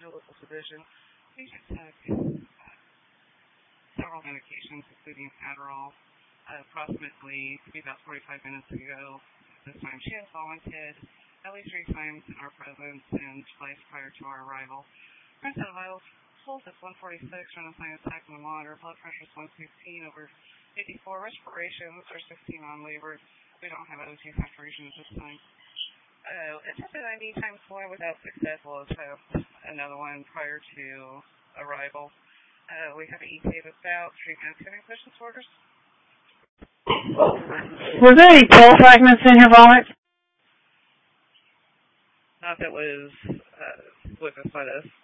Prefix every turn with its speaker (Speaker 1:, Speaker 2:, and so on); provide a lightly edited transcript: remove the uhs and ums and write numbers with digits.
Speaker 1: your local physician. Patient took several medications, including Adderall, approximately about 45 minutes ago. This time she has vomited at least 3 times in our presence and twice prior to our arrival. Rinse out vitals, pulse is 146, renal sinus attack on the monitor, blood pressure is 116 over 54, respirations are 16 on labor. We don't have O2 saturation at this time. Attempted IV times 4 without success. We'll attempt another one prior to arrival. We have an ETA of about 3 minutes. Any questions, orders?
Speaker 2: Was there any pill fragments in your vomit?
Speaker 1: Not that was witnessed by us.